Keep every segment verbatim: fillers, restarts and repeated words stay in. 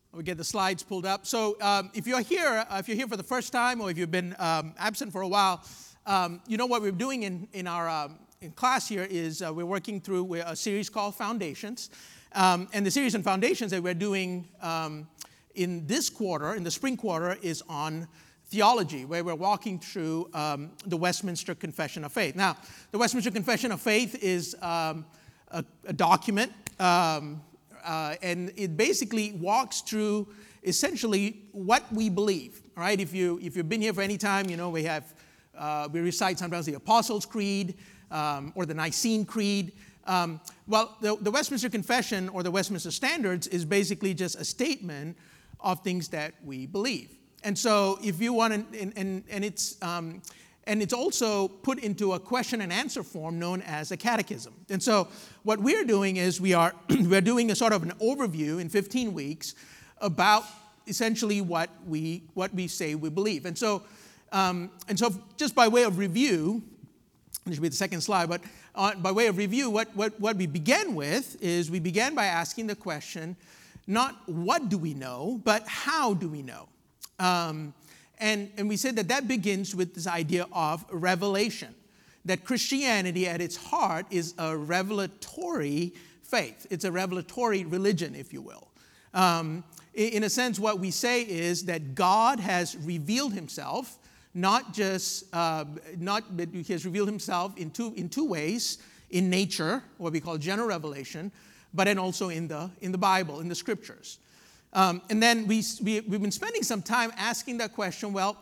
We get the slides pulled up. So um, if you're here, uh, if you're here for the first time, or if you've been um, absent for a while, um, you know what we're doing in in our um, in class here is uh, we're working through a series called Foundations, um, and the series on Foundations that we're doing um, in this quarter, in the spring quarter, is on theology, where we're walking through um, the Westminster Confession of Faith. Now, the Westminster Confession of Faith is um, a, a document. Um, Uh, and it basically walks through essentially what we believe. All right, if you if you've been here for any time, you know we have uh, we recite sometimes the Apostles' Creed um, or the Nicene Creed. Um, well, the, the Westminster Confession or the Westminster Standards is basically just a statement of things that we believe. And so, if you want, to, and, and and it's um, and it's also put into a question and answer form known as a catechism. And so what we're doing is we are we're doing a sort of an overview in fifteen weeks about essentially what we what we say we believe. And so um, and so just by way of review, this should be the second slide, but uh, by way of review, what, what, what we began with is we began by asking the question, not what do we know, but how do we know? Um, And, and we said that that begins with this idea of revelation, that Christianity at its heart is a revelatory faith. It's a revelatory religion, if you will. Um, in, in a sense, what we say is that God has revealed himself, not just, uh, not, but he has revealed himself in two, in two ways, in nature, what we call general revelation, but then also in the, in the Bible, in the scriptures. Um, and then we, we, we've been spending some time asking that question, well,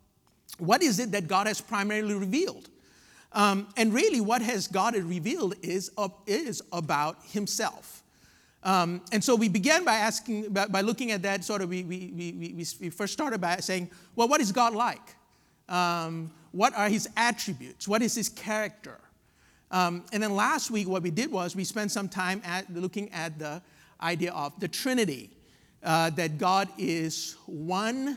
what is it that God has primarily revealed? Um, and really what has God revealed is, uh, is about himself. Um, and so we began by asking, by, by looking at that sort of, we, we, we, we, we first started by saying, well, what is God like? Um, what are his attributes? What is his character? Um, and then last week what we did was we spent some time at looking at the idea of the Trinity. Uh, that God is one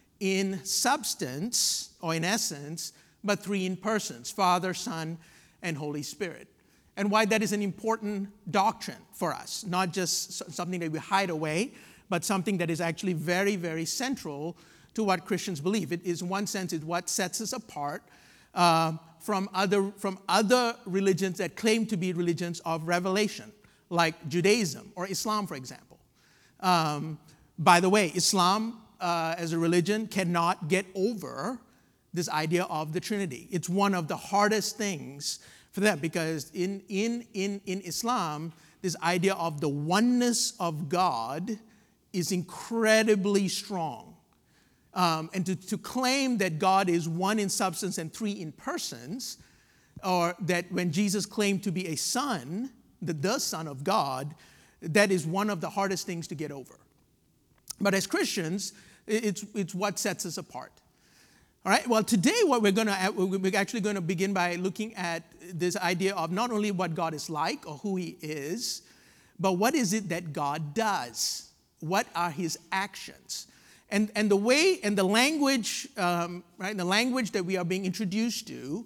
in substance, or in essence, but three in persons, Father, Son, and Holy Spirit. And why that is an important doctrine for us, not just something that we hide away, but something that is actually very, very central to what Christians believe. It is, in one sense, is what sets us apart uh, from other, from other religions that claim to be religions of revelation, like Judaism or Islam, for example. Um, by the way, Islam uh, as a religion cannot get over this idea of the Trinity. It's one of the hardest things for them because in, in, in, in Islam, this idea of the oneness of God is incredibly strong. Um, and to, to claim that God is one in substance and three in persons, or that when Jesus claimed to be a son, the, the Son of God, that is one of the hardest things to get over. But as Christians, it's, it's what sets us apart. All right, well, today what we're going to, we're actually going to begin by looking at this idea of not only what God is like or who he is, but what is it that God does? What are his actions? And, and the way and the language, um, right, the language that we are being introduced to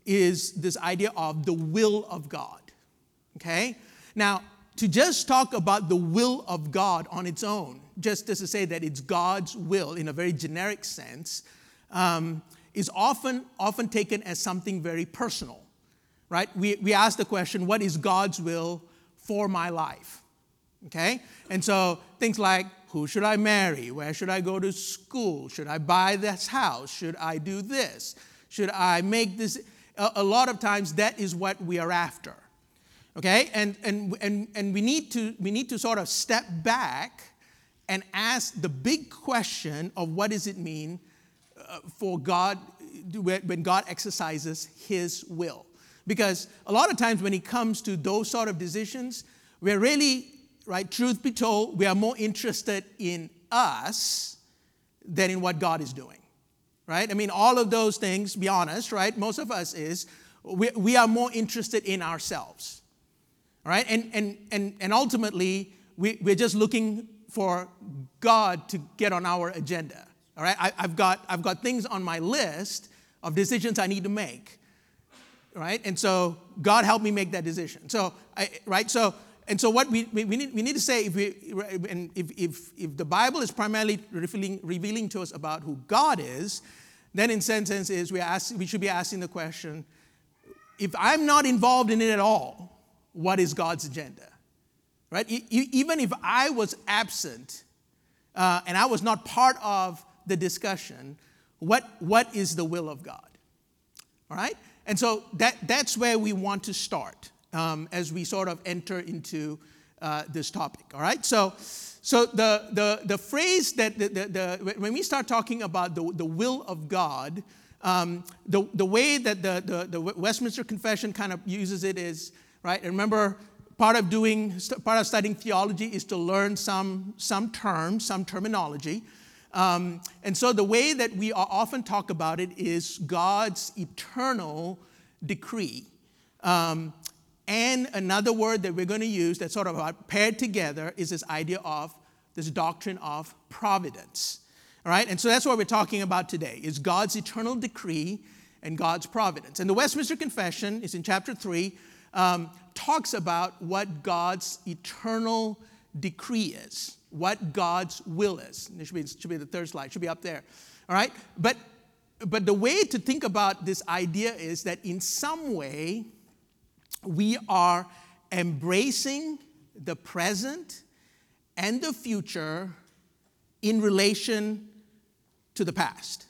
is this idea of the will of God. Okay? Now, to just talk about the will of God on its own, just as to say that it's God's will in a very generic sense, um, is often often taken as something very personal, right? We we ask the question, what is God's will for my life? Okay? And so things like, who should I marry? Where should I go to school? Should I buy this house? Should I do this? Should I make this? A, a lot of times that is what we are after. Okay, and and and and we need to we need to sort of step back and ask the big question of what does it mean uh, for God when God exercises his will? Because a lot of times when it comes to those sort of decisions, we're really, right, truth be told, we are more interested in us than in what God is doing. Right? I mean, all of those things, be honest, right? Most of us is we, we are more interested in ourselves. All right, and and and and ultimately, we, we're just looking for God to get on our agenda. All right, I, I've got I've got things on my list of decisions I need to make. Right, and so God help me make that decision. So, I, right, so and so what we, we, we, need, we need to say, if, we, and if, if, if the Bible is primarily revealing, revealing to us about who God is, then in some sense is we, ask, we should be asking the question, if I'm not involved in it at all, what is God's agenda? Right? E- even if I was absent uh, and I was not part of the discussion, what, what is the will of God? All right? And so that, that's where we want to start um, as we sort of enter into uh, this topic. All right? So, so the, the, the phrase that, the, the, the, when we start talking about the, the will of God, um, the, the way that the, the, the Westminster Confession kind of uses it is, right? And remember, part of doing, part of studying theology is to learn some, some terms, some terminology. Um, and so the way that we often talk about it is God's eternal decree. Um, and another word that we're going to use that's sort of paired together is this idea of this doctrine of providence. All right? And so that's what we're talking about today, is God's eternal decree and God's providence. And the Westminster Confession is in chapter three, um, talks about what God's eternal decree is, what God's will is. It should be, it should be the third slide, it should be up there. All right? But, but the way to think about this idea is that in some way, we are embracing the present and the future in relation to the past.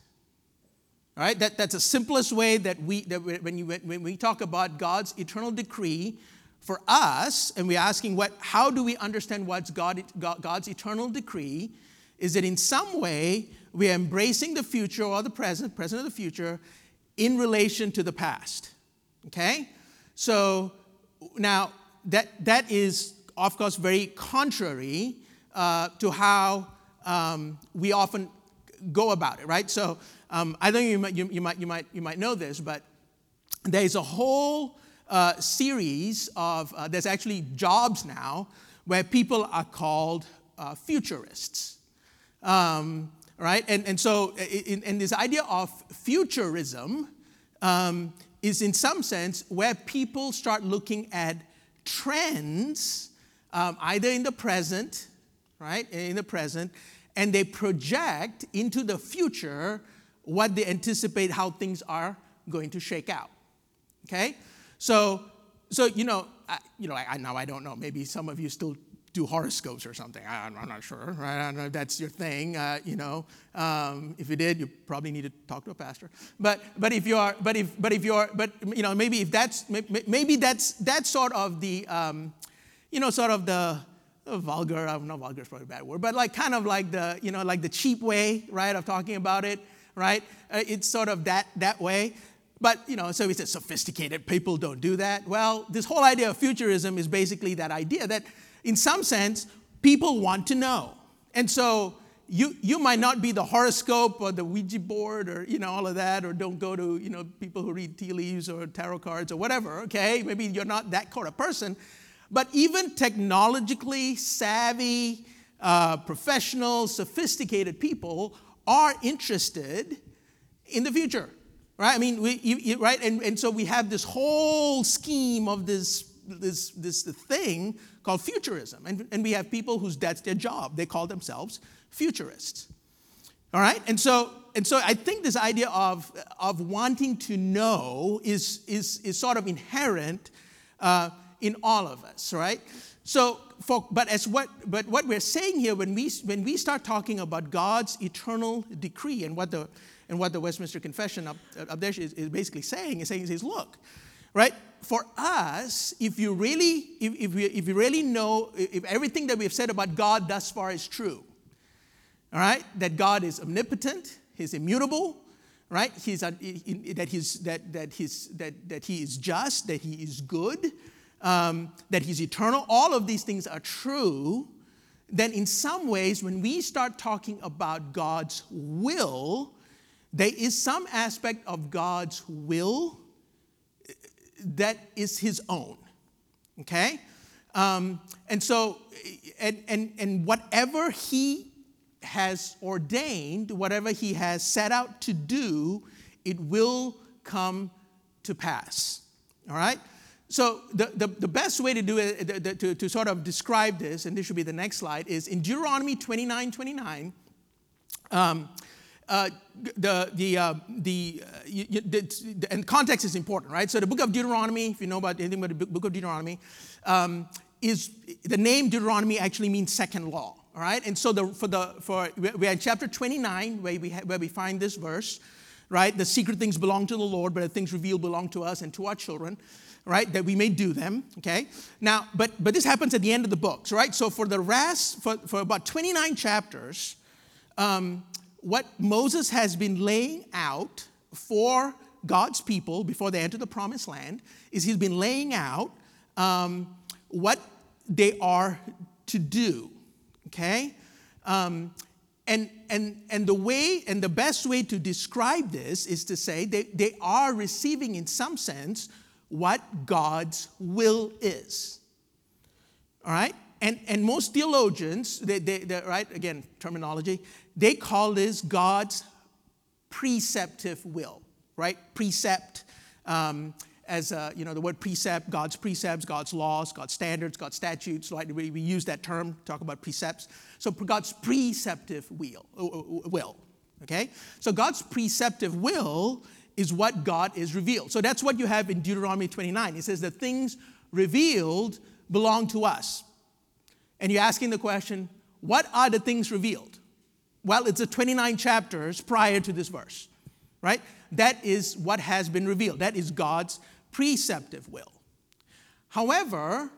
All right? That, that's the simplest way that we, that when, you, when we talk about God's eternal decree, for us, and we're asking what, how do we understand what's God, God's eternal decree, is that in some way we are embracing the future or the present, present or the future, in relation to the past. Okay? So now that that is, of course, very contrary uh, to how um, we often go about it, right? So um, I think you might, you, you might you might you might know this, but there's a whole Uh, series of, uh, there's actually jobs now where people are called uh, futurists, um, right? And, and so in, in this idea of futurism um, is in some sense where people start looking at trends um, either in the present, right, in the present, and they project into the future what they anticipate how things are going to shake out, okay? So, so you know, I, you know, I, now I don't know. Maybe some of you still do horoscopes or something. I, I'm not sure, right? I don't know if that's your thing. Uh, you know, um, if you did, you probably need to talk to a pastor. But, but if you're, but if, but if you're, but you know, maybe if that's, maybe that's that's sort of the, um, you know, sort of the uh, vulgar. I don't know, vulgar is probably a bad word, but like kind of like the, you know, like the cheap way, right, of talking about it, right? Uh, it's sort of that that way. But, you know, so we said sophisticated people don't do that. Well, this whole idea of futurism is basically that idea that, in some sense, people want to know. And so you you might not be the horoscope or the Ouija board or, you know, all of that, or don't go to, you know, people who read tea leaves or tarot cards or whatever, okay? Maybe you're not that kind of person. But even technologically savvy, uh, professional, sophisticated people are interested in the future. Right, I mean, we, you, you, right, and, and so we have this whole scheme of this this this thing called futurism, and, and we have people whose that's their job. They call themselves futurists. All right, and so and so I think this idea of of wanting to know is is is sort of inherent uh, in all of us, right? So, for, but as what but what we're saying here when we when we start talking about God's eternal decree and what the And what the Westminster Confession up, up there is, is basically saying is saying is, look, right? For us, if you really, if, if we, if you really know, if everything that we've said about God thus far is true, all right, that God is omnipotent, He's immutable, right? He's uh, that He's that that He's that that He is just, that He is good, um, that He's eternal. All of these things are true. Then, in some ways, when we start talking about God's will, there is some aspect of God's will that is His own, okay? Um, and so, and, and, and whatever He has ordained, whatever He has set out to do, it will come to pass, all right? So the, the, the best way to do it, the, the, to, to sort of describe this, and this should be the next slide, is in Deuteronomy twenty-nine twenty-nine, um, uh, the, the, uh, the, uh, you, you, the, and context is important, right? So the book of Deuteronomy, if you know about anything about the book of Deuteronomy, um, is, the name Deuteronomy actually means second law, all right? And so the, for the, for, we're in chapter twenty-nine where we, ha, where we find this verse, right? The secret things belong to the Lord, but the things revealed belong to us and to our children, right? That we may do them, okay? Now, but but this happens at the end of the books, right? So for the rest, for, for about twenty-nine chapters, um, what Moses has been laying out for God's people before they enter the promised land is he's been laying out um, what they are to do, okay? Um, and, and, and the way, and the best way to describe this is to say they, they are receiving in some sense what God's will is, all right? And, and most theologians, they, they, right, again, terminology, they call this God's preceptive will, right? Precept, um, as, uh, you know, the word precept, God's precepts, God's laws, God's standards, God's statutes, right? We, we use that term, talk about precepts. So God's preceptive will, will, okay? So God's preceptive will is what God is revealed. So that's what you have in Deuteronomy twenty-nine. It says the things revealed belong to us. And you're asking the question, what are the things revealed? Well, it's the twenty-nine chapters prior to this verse, right? That is what has been revealed. That is God's preceptive will. However,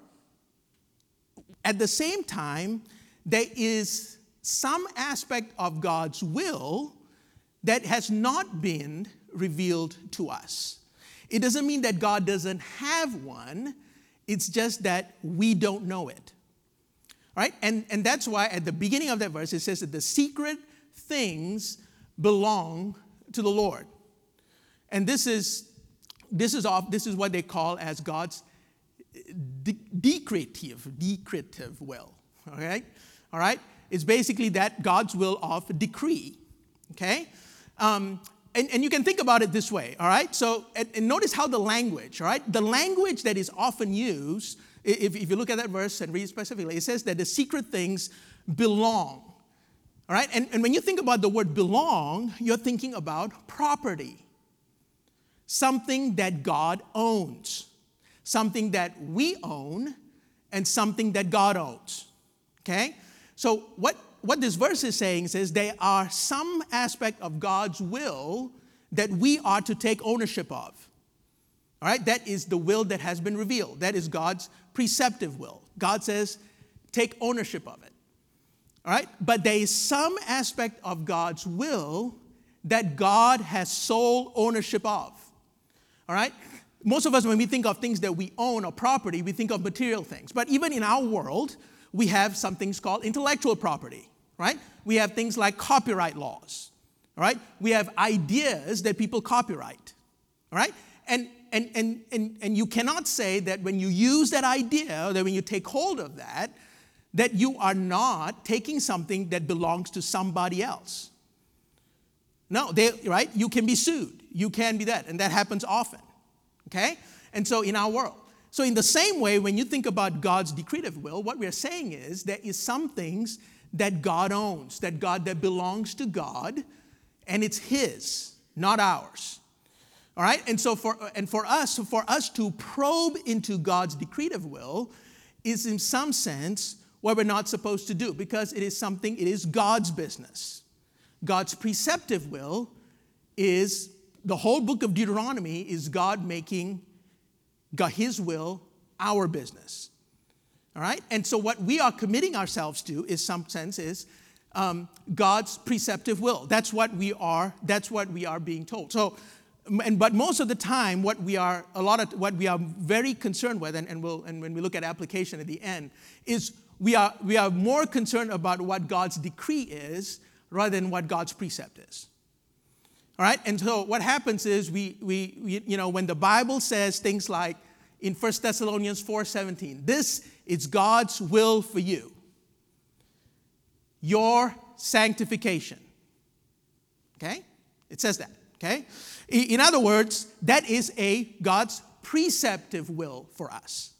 at the same time, there is some aspect of God's will that has not been revealed to us. It doesn't mean that God doesn't have one. It's just that we don't know it. Right? And, and that's why at the beginning of that verse, it says that the secret things belong to the Lord. And this is, this is, off, this is what they call as God's de- decretive, decretive will. Okay? All right? It's basically that God's will of decree. Okay? Um, And, and you can think about it this way, all right? So, and, and notice how the language, all right? The language that is often used, if, if you look at that verse and read specifically, it says that the secret things belong, all right? And, and when you think about the word belong, you're thinking about property, something that God owns, something that we own, and something that God owns, okay? So what What this verse is saying is there are some aspect of God's will that we are to take ownership of. All right? That is the will that has been revealed. That is God's preceptive will. God says, take ownership of it. All right? But there is some aspect of God's will that God has sole ownership of. All right? Most of us, when we think of things that we own or property, we think of material things. But even in our world, we have some things called intellectual property. Right? We have things like copyright laws, all right? We have ideas that people copyright, all right? And, and, and, and, and you cannot say that when you use that idea, or that when you take hold of that, that you are not taking something that belongs to somebody else. No, they, right? You can be sued. You can be that, and that happens often, okay? And so in our world. So in the same way, when you think about God's decretive will, what we're saying is there is some things that God owns, that God that belongs to God, and it's His, not ours. All right? And so for and for us, for us to probe into God's decretive will is in some sense what we're not supposed to do, because it is something, it is God's business. God's preceptive will is, the whole book of Deuteronomy is God making God, His will our business. All right? And so what we are committing ourselves to, is some sense, is um, God's preceptive will. That's what we are, that's what we are being told. So, and, but most of the time, what we are, a lot of, what we are very concerned with, and, and, we'll, and when we look at application at the end, is we are, we are more concerned about what God's decree is rather than what God's precept is. All right? And so what happens is we, we, we you know, when the Bible says things like in First Thessalonians four seventeen, this is God's will for you, your sanctification. Okay? It says that. Okay? In other words, that is a God's preceptive will for us.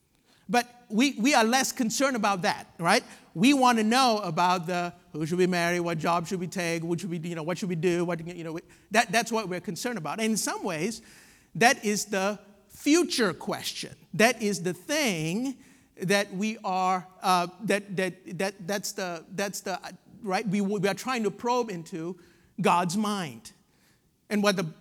But we, we are less concerned about that, right? We want to know about the who should we marry, what job should we take, what should we, you know, what should we do, what, you know, that, that's what we're concerned about. And in some ways, that is the future question. That is the thing that we are, uh, that, that, that, that's the, that's the, right? We, we are trying to probe into God's mind. And what the,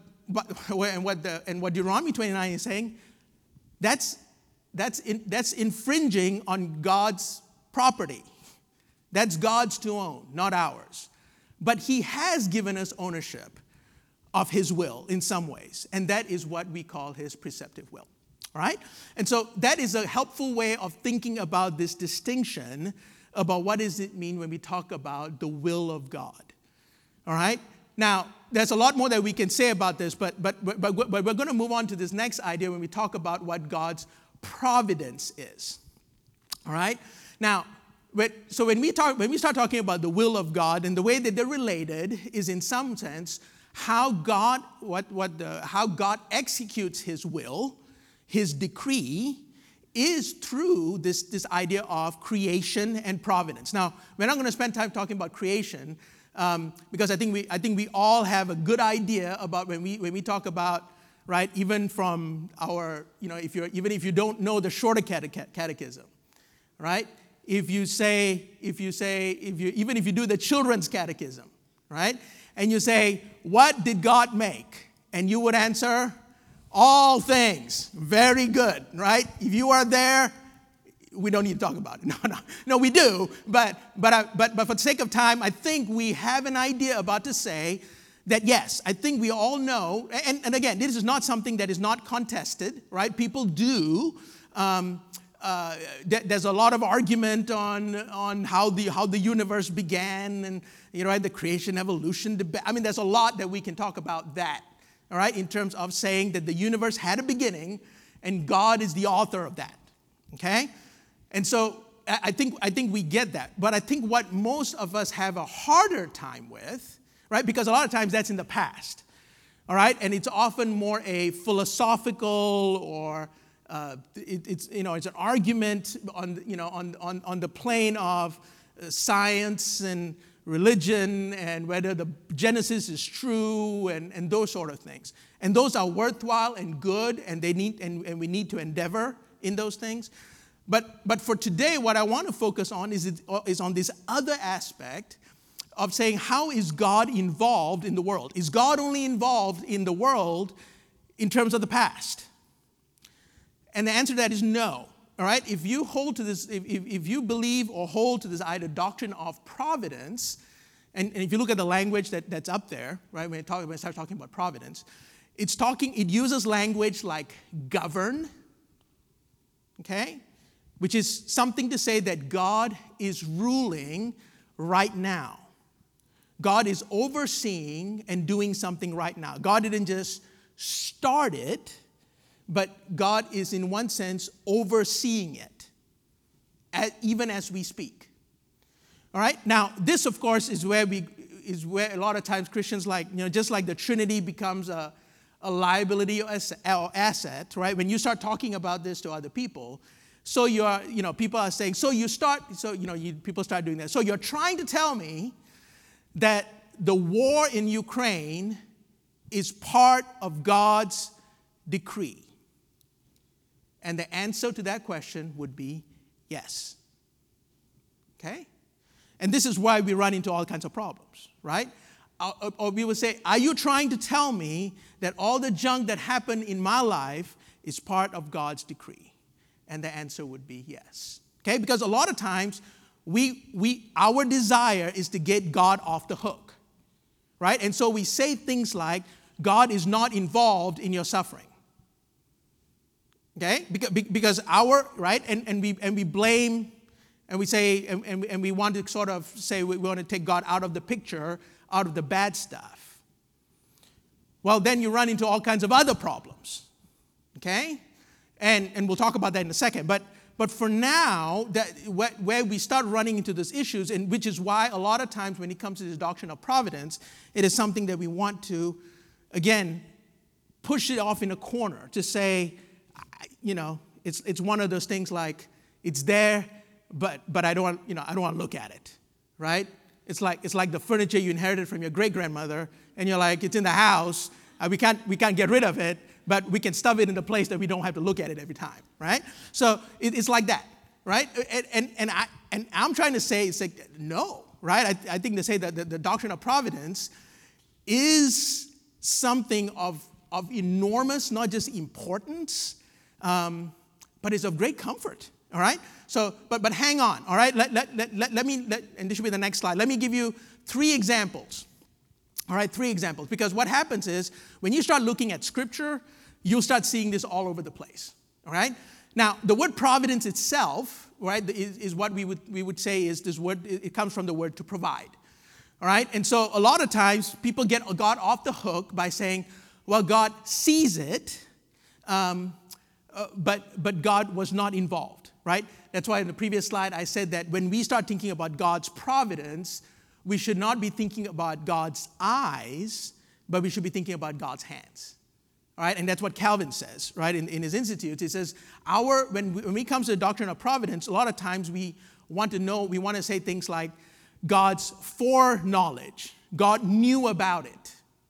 and what the, and what Deuteronomy twenty-nine is saying, that's, That's, in, that's infringing on God's property. That's God's to own, not ours. But he has given us ownership of his will in some ways, and that is what we call his preceptive will. All right? And so that is a helpful way of thinking about this distinction about what does it mean when we talk about the will of God. All right? Now, there's a lot more that we can say about this, but, but, but, but, but we're going to move on to this next idea when we talk about what God's providence is. All right? Now, so when we talk, when we start talking about the will of God, and the way that they're related is in some sense how God, what, what the, how God executes his will, his decree, is through this, this idea of creation and providence. Now, we're not going to spend time talking about creation um, because I think we I think we all have a good idea about when we when we talk about, right, even from our, you know, if you're even if you don't know the shorter cate- catechism, right? If you say, if you say, if you even if you do the children's catechism, right, and you say, what did God make? And you would answer, all things. Very good, right? If you are there, we don't need to talk about it. No, no, no, we do. But but I, but but for the sake of time, I think we have an idea about to say that yes, I think we all know, and, and again, this is not something that is not contested, right? People do. Um, uh, th- there's a lot of argument on on how the how the universe began, and you know, right, the creation evolution debate. I mean, there's a lot that we can talk about that, all right, in terms of saying that the universe had a beginning, and God is the author of that. Okay, and so I think I think we get that, but I think what most of us have a harder time with, right? Because a lot of times that's in the past, all right? And it's often more a philosophical or uh, it, it's, you know, it's an argument on, you know, on, on, on the plane of uh, science and religion and whether the Genesis is true and, and those sort of things. And those are worthwhile and good, and they need and, and we need to endeavor in those things. But but for today, what I want to focus on is, is on this other aspect of saying, how is God involved in the world? Is God only involved in the world in terms of the past? And the answer to that is no. All right? If you hold to this, if, if, if you believe or hold to this either doctrine of providence, and, and if you look at the language that, that's up there, right, when, it talk, when I start talking about providence, it's talking, it uses language like govern, okay? Which is something to say that God is ruling right now. God is overseeing and doing something right now. God didn't just start it, but God is in one sense overseeing it, as, even as we speak. All right? Now, this of course is where we is where a lot of times Christians, like, you know, just like the Trinity becomes a, a liability or asset, right? When you start talking about this to other people, so you're, you know, people are saying, so you start, so, you know, you, people start doing that. So you're trying to tell me that the war in Ukraine is part of God's decree. And the answer to that question would be yes. Okay? And this is why we run into all kinds of problems, right? Or, or we would say, are you trying to tell me that all the junk that happened in my life is part of God's decree? And the answer would be yes. Okay? Because a lot of times, we, we, our desire is to get God off the hook, right? And so we say things like, God is not involved in your suffering. Okay? Because, because our, right? And, and, we, and we blame, and we say, and, and, and we want to sort of say we want to take God out of the picture, out of the bad stuff. Well, then you run into all kinds of other problems. Okay? And, and we'll talk about that in a second. But, but for now, that, where, where we start running into these issues, and which is why a lot of times when it comes to this doctrine of providence, it is something that we want to, again, push it off in a corner to say, you know, it's it's one of those things like it's there, but but I don't want, you know, I don't want to look at it, right? It's like it's like the furniture you inherited from your great grandmother, and you're like, it's in the house, uh, we can't we can't get rid of it, but we can stuff it in a place that we don't have to look at it every time, right? So it, it's like that, right? And and and I and I'm trying to say, it's like no, right? I, I think to say that the, the doctrine of providence is something of of enormous, not just importance, um, but it's of great comfort. All right. So, but but hang on. All right. Let let let, let, let me let, and this should be the next slide. Let me give you three examples. All right, three examples. Because what happens is when you start looking at Scripture, you'll start seeing this all over the place. All right. Now, the word providence itself, right, is, is what we would we would say is this word. It comes from the word to provide. All right. And so a lot of times people get God off the hook by saying, well, God sees it, um, uh, but but God was not involved. Right? That's why in the previous slide I said that when we start thinking about God's providence, we should not be thinking about God's eyes, but we should be thinking about God's hands. All right? And that's what Calvin says, right? In, in his Institutes, he says, our when we, when we come to the doctrine of providence, a lot of times we want to know, we want to say things like God's foreknowledge. God knew about it,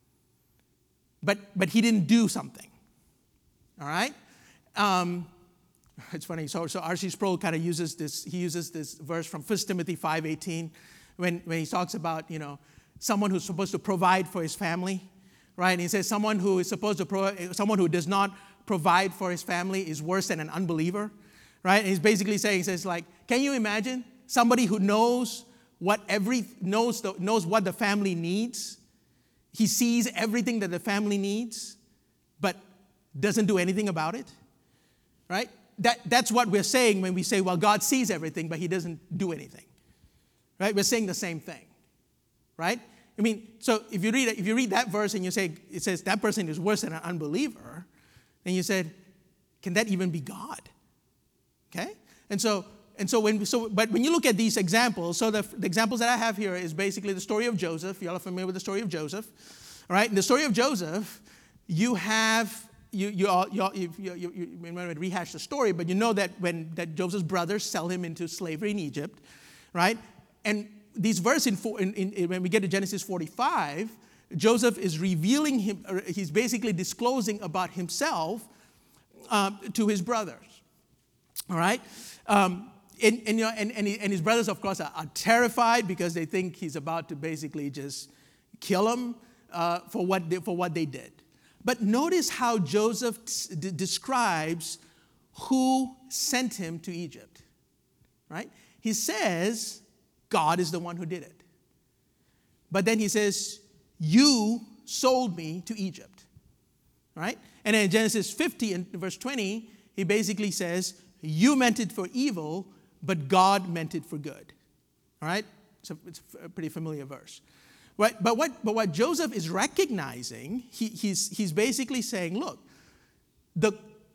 but but he didn't do something. All right? Um, It's funny. So, so R C Sproul kind of uses this. He uses this verse from First Timothy five eighteen, when when he talks about, you know, someone who's supposed to provide for his family, right? And he says someone who is supposed to provide, someone who does not provide for his family is worse than an unbeliever, right? And he's basically saying, he says like, can you imagine somebody who knows what every knows the, knows what the family needs? He sees everything that the family needs, but doesn't do anything about it, right? That, that's what we're saying when we say, well, God sees everything, but he doesn't do anything, right? We're saying the same thing, right? I mean, so if you read if you read that verse and you say, it says that person is worse than an unbeliever, then you said, can that even be God? Okay? And so, and so when, so, but when you look at these examples, so the, the examples that I have here is basically the story of Joseph. You all are familiar with the story of Joseph, all right? In the story of Joseph, you have You you all, you, all, you, you, you, you may not rehash the story, but you know that when that Joseph's brothers sell him into slavery in Egypt, right? And these verses in, in, in when we get to Genesis forty-five, Joseph is revealing him. He's basically disclosing about himself um, to his brothers. All right, um, and and you know, and and, he, and his brothers, of course, are, are terrified because they think he's about to basically just kill him uh, for what they, for what they did. But notice how Joseph d- describes who sent him to Egypt, right? He says, God is the one who did it. But then he says, you sold me to Egypt, right? And then in Genesis fifty and verse twenty, he basically says, you meant it for evil, but God meant it for good, all right? So it's a pretty familiar verse. Right, but what but what Joseph is recognizing, he, he's he's basically saying, look, the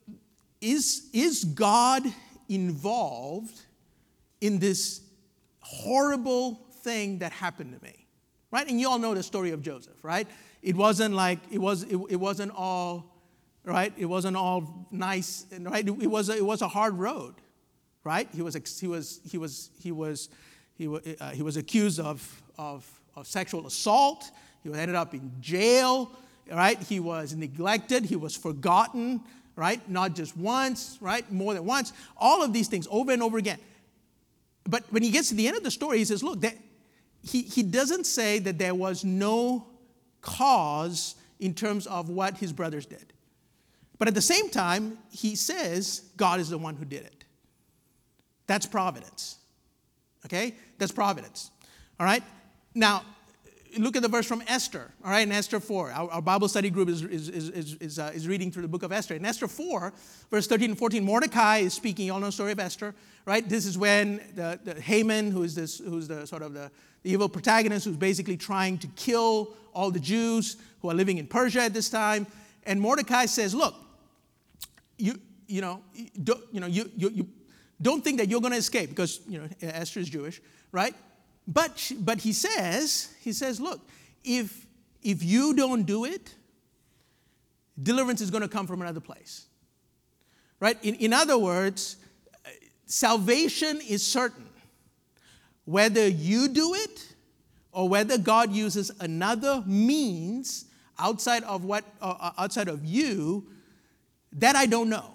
is is God involved in this horrible thing that happened to me, right? And you all know the story of Joseph, right? It wasn't like it was it, it wasn't all right. It wasn't all nice, right? It, it was a, it was a hard road, right? He was he was he was he was he was uh, he was accused of of. of sexual assault. He ended up in jail, right? He was neglected. He was forgotten, right? Not just once, right? More than once. All of these things over and over again. But when he gets to the end of the story, he says, look, that he, he doesn't say that there was no cause in terms of what his brothers did. But at the same time, he says God is the one who did it. That's providence. Okay? That's providence. All right? Now, look at the verse from Esther, all right, in Esther four. Our, our Bible study group is, is, is, is, is, uh, is reading through the book of Esther. In Esther four, verse thirteen and fourteen, Mordecai is speaking. You all know the story of Esther, right? This is when the, the Haman, who is this, who's the sort of the, the evil protagonist, who's basically trying to kill all the Jews who are living in Persia at this time. And Mordecai says, look, you, you know, don't, you know, you, you, you don't think that you're going to escape because, you know, Esther is Jewish, right? But she, but he says, he says, look, if if you don't do it, deliverance is going to come from another place. Right? In, in other words, salvation is certain. Whether you do it or whether God uses another means outside of what uh, outside of you, that I don't know.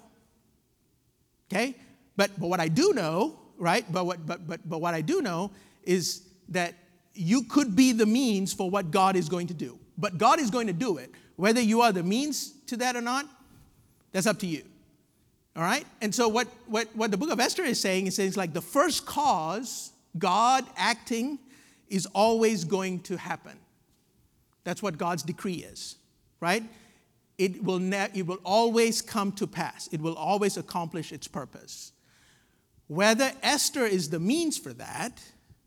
Okay? But but what I do know, right? But what but but but what I do know is that you could be the means for what God is going to do. But God is going to do it. Whether you are the means to that or not, that's up to you. All right? And so what, what, what the book of Esther is saying is things like the first cause, God acting, is always going to happen. That's what God's decree is, right? It will, ne- it will always come to pass. It will always accomplish its purpose. Whether Esther is the means for that,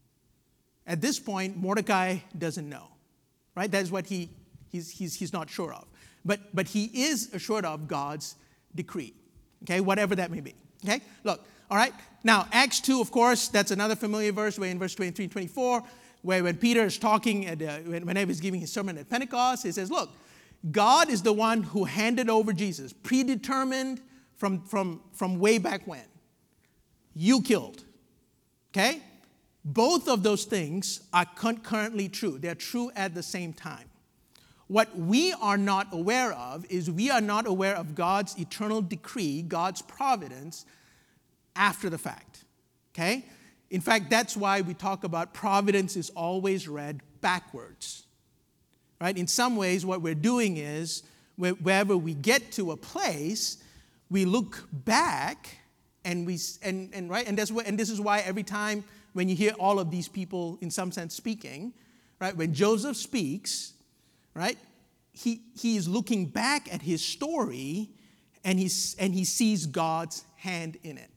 at this point, Mordecai doesn't know, right? That's what he, he's, he's, he's not sure of. But, but he is assured of God's decree. Okay, whatever that may be. Okay, look, all right. Now, Acts two, of course, that's another familiar verse where in verse twenty-three and twenty-four, where when Peter is talking, at, uh, whenever he's giving his sermon at Pentecost, he says, look, God is the one who handed over Jesus, predetermined from, from, from way back when. You killed. Okay? Both of those things are concurrently true. They're true at the same time. What we are not aware of is we are not aware of God's eternal decree, God's providence, after the fact. Okay? In fact, that's why we talk about providence is always read backwards. Right? In some ways, what we're doing is, wherever we get to a place, we look back and we and, and right, and that's what, and this is why every time when you hear all of these people, in some sense, speaking, right, when Joseph speaks, right? He, he is looking back at his story and, he's, and he sees God's hand in it.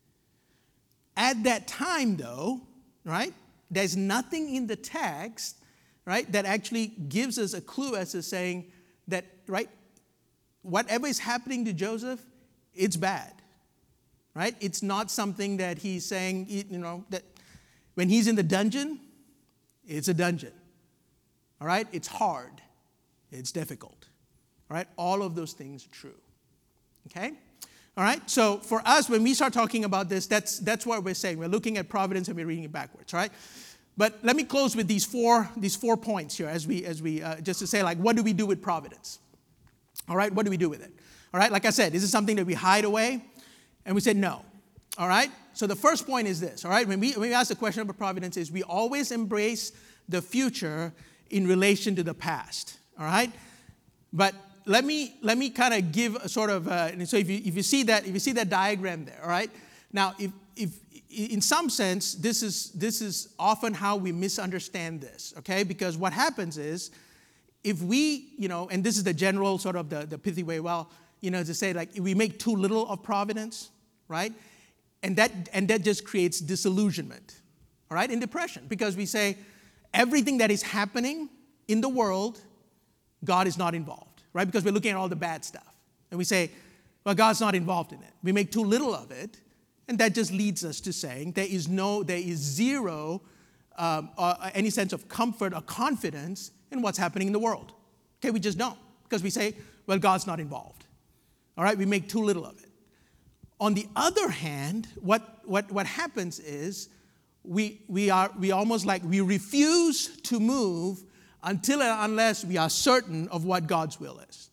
At that time, though, right, there's nothing in the text, right, that actually gives us a clue as to saying that, right, whatever is happening to Joseph, it's bad, right? It's not something that he's saying, you know, that when he's in the dungeon, it's a dungeon, all right? It's hard. It's difficult. All right? All of those things are true. Okay? All right? So for us, when we start talking about this, that's, that's what we're saying. We're looking at providence and we're reading it backwards. All right? But let me close with these four, these four points here as we, as we uh, just to say, like, what do we do with providence? All right? What do we do with it? All right? Like I said, is it something that we hide away? And we said no. All right? So the first point is this. All right? When we, when we ask the question about providence is we always embrace the future in relation to the past. All right, but let me let me kind of give a sort of uh, and so if you if you see that if you see that diagram there, all right. Now, if if in some sense this is this is often how we misunderstand this, okay? Because what happens is if we you know, and this is the general sort of the the pithy way, well, you know, to say like we make too little of providence, right? And that and that just creates disillusionment, all right, and depression because we say everything that is happening in the world, God is not involved, right? Because we're looking at all the bad stuff. And we say, well, God's not involved in it. We make too little of it. And that just leads us to saying there is no, there is zero um, uh, any sense of comfort or confidence in what's happening in the world. Okay, we just don't. Because we say, well, God's not involved. All right, we make too little of it. On the other hand, what, what, what happens is we, we are we almost like we refuse to move until and unless we are certain of what God's will is.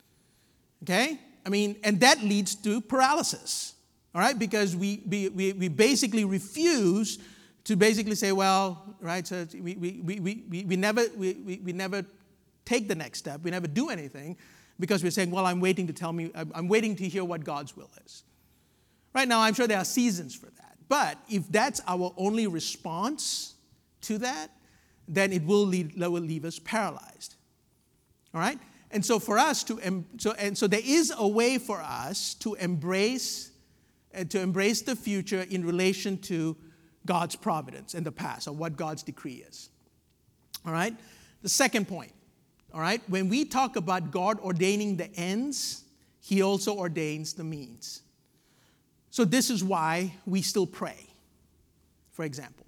Okay? I mean, and that leads to paralysis. All right? Because we we we, we basically refuse to basically say, well, right, so we we we we, we never we, we, we never take the next step. We never do anything because we're saying, well, I'm waiting to tell me, I'm waiting to hear what God's will is. Right now, I'm sure there are seasons for that. But if that's our only response to that, then it will leave, will leave us paralyzed. All right? And so for us to, so, and so there is a way for us to embrace, uh, to embrace the future in relation to God's providence and the past, or what God's decree is. All right? The second point, all right? When we talk about God ordaining the ends, He also ordains the means. So this is why we still pray, for example.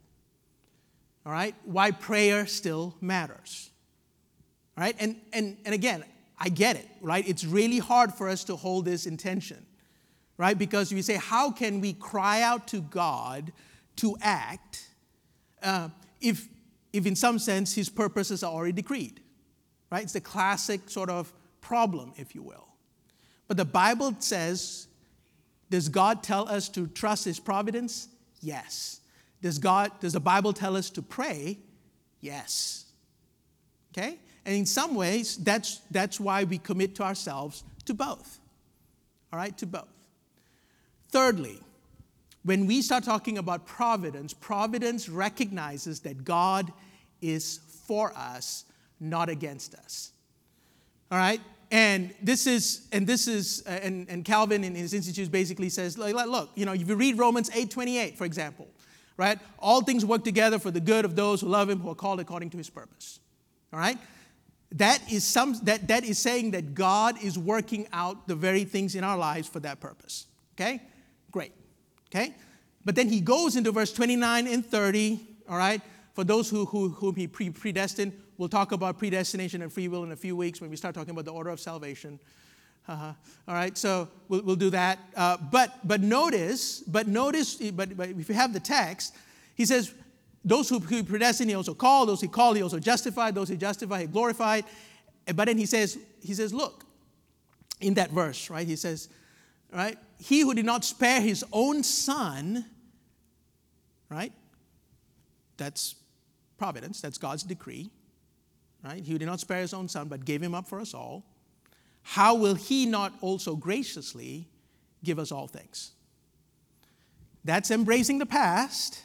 All right? Why prayer still matters. All right? And, and, and again, I get it, right? It's really hard for us to hold this intention, right? Because we say, how can we cry out to God to act uh, if, if in some sense his purposes are already decreed, right? It's the classic sort of problem, if you will. But the Bible says, does God tell us to trust his providence? Yes. Does God, does the Bible tell us to pray? Yes. Okay? And in some ways, that's, that's why we commit to ourselves to both. All right, to both. Thirdly, when we start talking about providence, providence recognizes that God is for us, not against us. All right? And this is, and this is, uh, and, and Calvin in his Institutes basically says, like, look, you know, if you read Romans eight twenty-eight, for example, right? All things work together for the good of those who love him, who are called according to his purpose. All right? That is some that, that is saying that God is working out the very things in our lives for that purpose. Okay? Great. Okay? But then he goes into verse twenty-nine and thirty, all right? For those who, who whom he pre- predestined, we'll talk about predestination and free will in a few weeks when we start talking about the order of salvation. Uh-huh. All right, so we'll, we'll do that. Uh, but but notice, but notice, but, but if you have the text, he says, those who he predestined, he also called. Those he called, he also justified. Those he justified, he glorified. But then he says, he says, look, in that verse, right? He says, right? He who did not spare his own son, right? That's providence. That's God's decree, right? He who did not spare his own son, but gave him up for us all. How will he not also graciously give us all things? That's embracing the past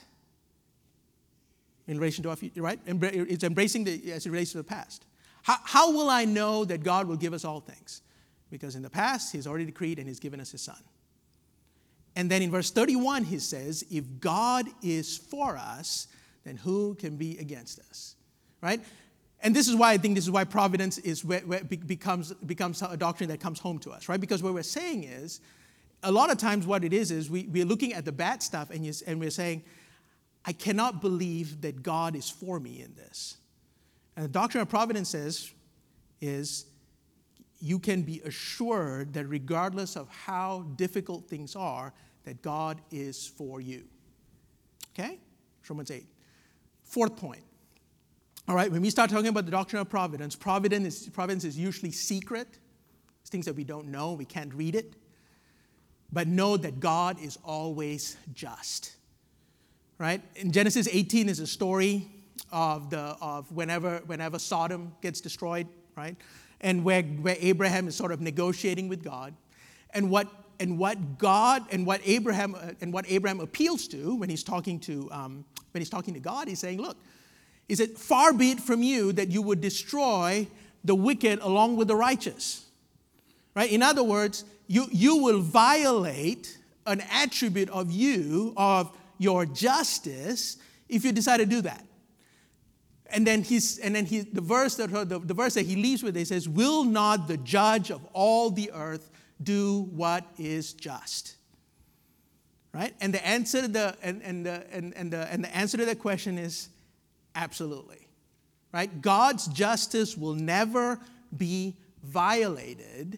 in relation to our future, right? It's embracing the, as it relates to the past. How, how will I know that God will give us all things? Because in the past, he's already decreed and he's given us his son. And then in verse thirty-one, he says, if God is for us, then who can be against us? Right? And this is why I think this is why providence is where, where it becomes, becomes a doctrine that comes home to us, right? Because what we're saying is, a lot of times what it is, is we, we're looking at the bad stuff and, you, and we're saying, I cannot believe that God is for me in this. And the doctrine of providence says, is you can be assured that regardless of how difficult things are, that God is for you. Okay? Romans eight. Fourth point. All right, when we start talking about the doctrine of providence, providence is, providence is usually secret. It's things that we don't know, we can't read it. But know that God is always just. Right? In Genesis eighteen is a story of the of whenever whenever Sodom gets destroyed, right? And where, where Abraham is sort of negotiating with God. And what and what God and what Abraham uh, and what Abraham appeals to when he's talking to um, when he's talking to God, he's saying, look, is it far be it from you that you would destroy the wicked along with the righteous? Right? In other words, you, you will violate an attribute of you, of your justice, if you decide to do that. And then he's and then he the verse that the, the verse that he leaves with, he says, will not the judge of all the earth do what is just? Right? And the answer to the and, and the and, and the and the answer to that question is absolutely. Right? God's justice will never be violated.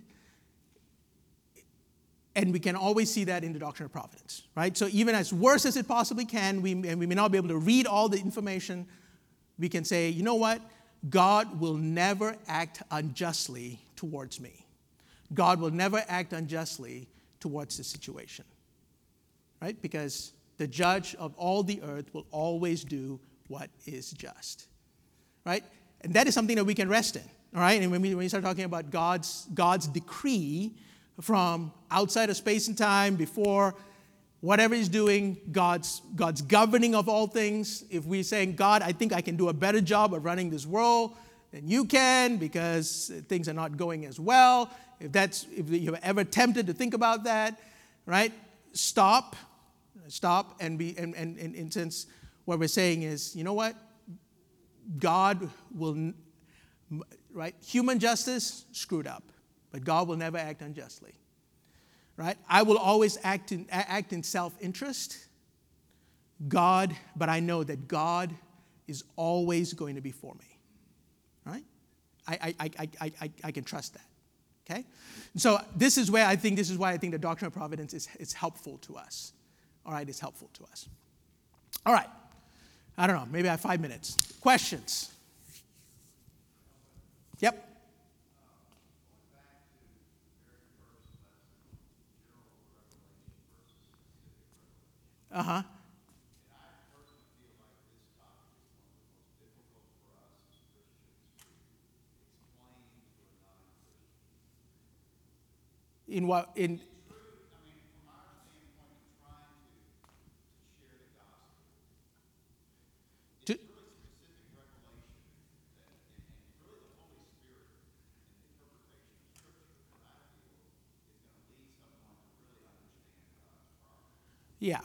And we can always see that in the doctrine of providence. Right? So even as worse as it possibly can, we, and we may not be able to read all the information, we can say, you know what? God will never act unjustly towards me. God will never act unjustly towards the situation. Right? Because the judge of all the earth will always do what is just. Right? And that is something that we can rest in. All right? And when we, when we start talking about God's, God's decree from outside of space and time, before whatever he's doing, God's, God's governing of all things. If we're saying, God, I think I can do a better job of running this world than you can because things are not going as well. If that's if you've ever tempted to think about that, right? Stop. Stop and be and, and, and in sense what we're saying is, you know what? God will, right? Human justice screwed up, but God will never act unjustly. Right? I will always act in, act in self-interest. God, but I know that God is always going to be for me. Right? I, I, I, I, I, I can trust that. Okay? So this is where I think, this is why I think the doctrine of providence is, is helpful to us. All right, it's helpful to us. All right. I don't know, maybe I have five minutes. Questions? Yep. Uh-huh. In what, in... To, yeah.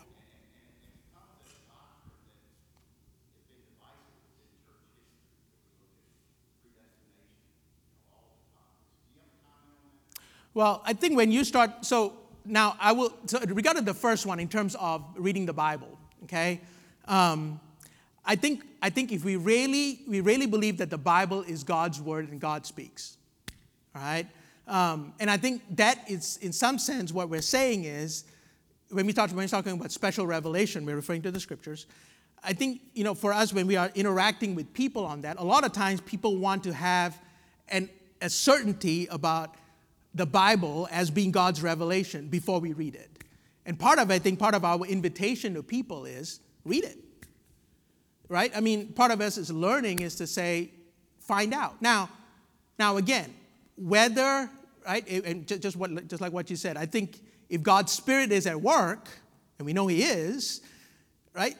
Well, I think when you start, so now I will, so regarding the first one in terms of reading the Bible, okay, um, I think I think if we really we really believe that the Bible is God's word and God speaks, all right, um, and I think that is in some sense what we're saying is when we talk when we're talking about special revelation, we're referring to the scriptures. I think you know for us when we are interacting with people on that, a lot of times people want to have an a certainty about the Bible as being God's revelation before we read it. And part of, I think, part of our invitation to people is read it, right? I mean, part of us is learning is to say, find out. Now, now again, whether, right, and just, what, just like what you said, I think if God's Spirit is at work, and we know He is, right,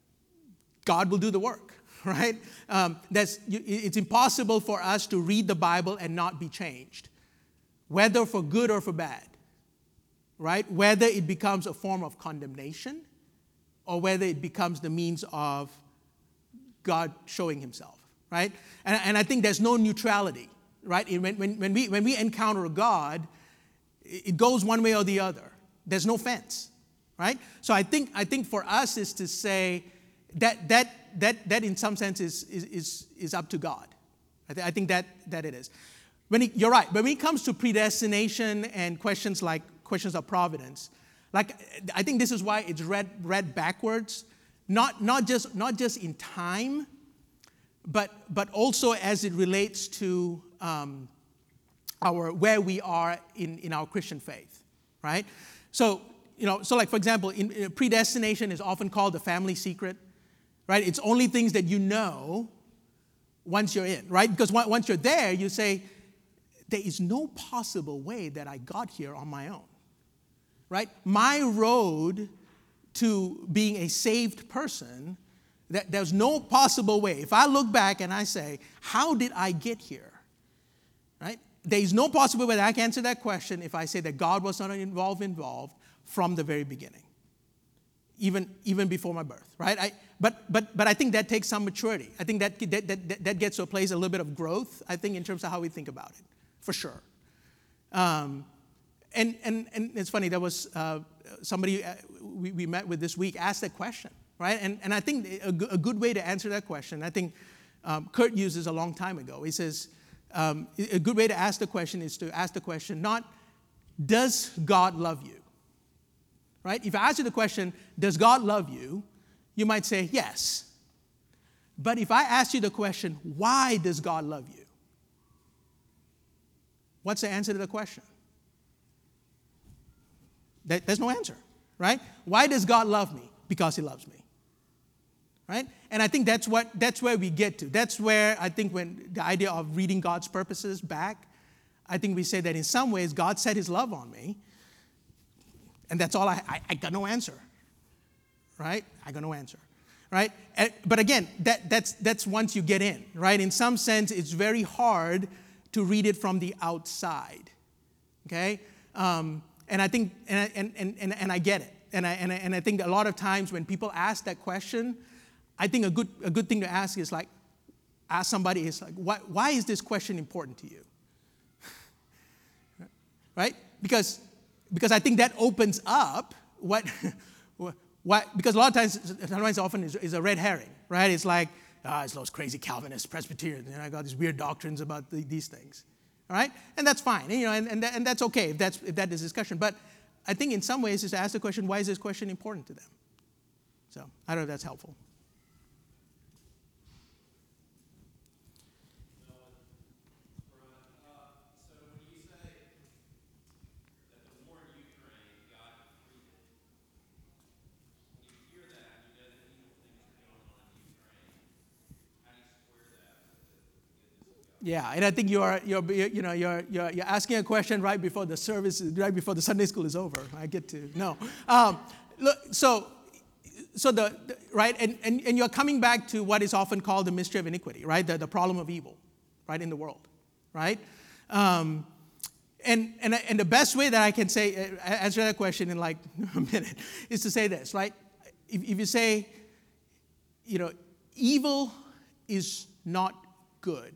God will do the work, right? Um, that's, it's impossible for us to read the Bible and not be changed, whether for good or for bad, right? Whether it becomes a form of condemnation or whether it becomes the means of God showing Himself, right? And, and I think there's no neutrality, right? When, when, when, we, when we encounter God, it goes one way or the other. There's no fence, right? So I think, I think for us is to say that that, that, that in some sense is, is, is up to God. I, th- I think that, that it is. When it, you're right. When it comes to predestination and questions like questions of providence, like I think this is why it's read read backwards, not not just not just in time, but but also as it relates to um, our where we are in, in our Christian faith, right? So you know, so like for example, in, in predestination is often called the family secret, right? It's only things that you know once you're in, right? Because once you're there, you say, there is no possible way that I got here on my own, right? My road to being a saved person, that there's no possible way. If I look back and I say, how did I get here, right? There is no possible way that I can answer that question if I say that God was not involved, involved from the very beginning, even, even before my birth, right? I, but, but, but I think that takes some maturity. I think that, that, that, that gets to a place, a little bit of growth, I think, in terms of how we think about it. For sure. Um, and, and, and it's funny, there was uh, somebody uh, we, we met with this week asked that question, right? And, and I think a, g- a good way to answer that question, I think um, Kurt used this a long time ago. He says, um, a good way to ask the question is to ask the question, not, does God love you? Right? If I ask you the question, does God love you? You might say, yes. But if I ask you the question, why does God love you? What's the answer to the question? There's no answer, right? Why does God love me? Because He loves me, right? And I think that's what that's where we get to. That's where I think when the idea of reading God's purposes back, I think we say that in some ways God set His love on me, and that's all I, I, I got no answer, right? I got no answer, right? And, but again, that that's that's once you get in, right? In some sense, it's very hard to read it from the outside, okay? Um, and I think, and, and, and, and, and I get it. And I, and, I, and I think a lot of times when people ask that question, I think a good, a good thing to ask is like, ask somebody is like, why, why is this question important to you? Right? Because, because I think that opens up what, what, because a lot of times, sometimes often is, is a red herring, right? It's like, ah, it's those crazy Calvinists, Presbyterians, and I got these weird doctrines about the, these things, All right? And that's fine. And, you know, and, and, that, and that's okay if that's if that is discussion. But I think in some ways is to ask the question, why is this question important to them? So I don't know if that's helpful. Yeah, and I think you are you're you know you're you're you're asking a question right before the service, right before the Sunday school is over. I get to no. Um, look, so so the, the right and, and and you're coming back to what is often called the mystery of iniquity, right? The the problem of evil, right, in the world, right? Um, and and and the best way that I can say answer that question in like a minute is to say this, right? If, if you say, you know, evil is not good.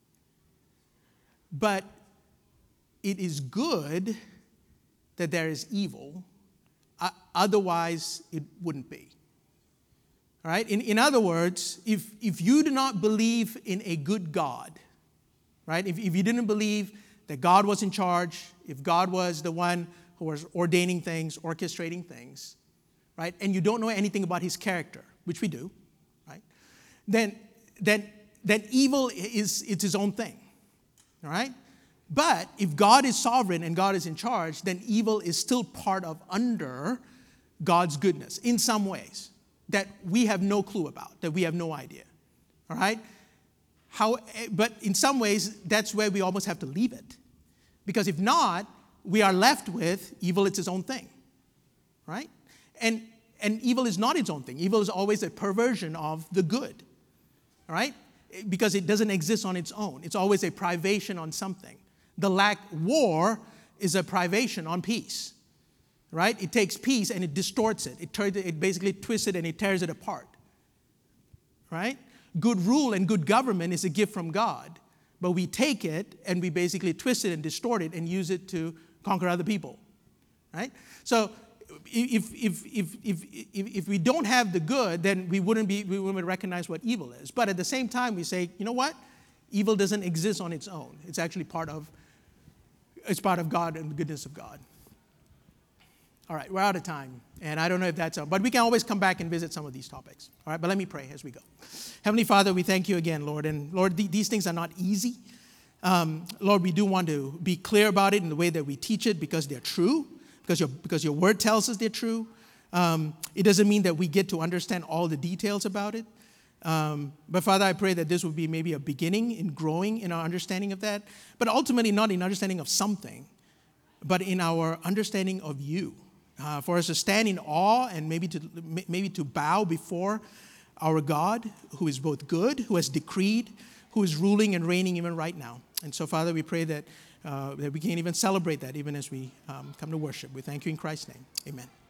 But it is good that there is evil. Uh, otherwise, it wouldn't be. All right? In, in other words, if, if you do not believe in a good God, right? If, if you didn't believe that God was in charge, if God was the one who was ordaining things, orchestrating things, right? And you don't know anything about his character, which we do, right? Then, then, then evil is it's his own thing. All right? But if God is sovereign and God is in charge, then evil is still part of under God's goodness in some ways that we have no clue about, that we have no idea. All right? How, but in some ways, that's where we almost have to leave it. Because if not, we are left with evil, it's its own thing. Right? And, and evil is not its own thing. Evil is always a perversion of the good. All right? Because it doesn't exist on its own. It's always a privation on something. The lack, war is a privation on peace, right? It takes peace and it distorts it. It, turns it, it basically twists it and it tears it apart, right? Good rule and good government is a gift from God, but we take it and we basically twist it and distort it and use it to conquer other people, right? So If, if, if, if, if, if we don't have the good, then we wouldn't be, we wouldn't recognize what evil is. But at the same time, we say, you know what? Evil doesn't exist on its own. It's actually part of, it's part of God and the goodness of God. All right, we're out of time. And I don't know if that's, a, but we can always come back and visit some of these topics. All right, but let me pray as we go. Heavenly Father, we thank you again, Lord. And Lord, th- these things are not easy. Um, Lord, we do want to be clear about it in the way that we teach it because they're true. Because your, because your word tells us they're true. Um, it doesn't mean that we get to understand all the details about it. Um, but Father, I pray that this will be maybe a beginning in growing in our understanding of that. But ultimately not in understanding of something, but in our understanding of you. Uh, for us to stand in awe and maybe to, maybe to bow before our God, who is both good, who has decreed, who is ruling and reigning even right now. And so, Father, we pray that Uh, that we can even celebrate that even as we um, come to worship. We thank you in Christ's name. Amen.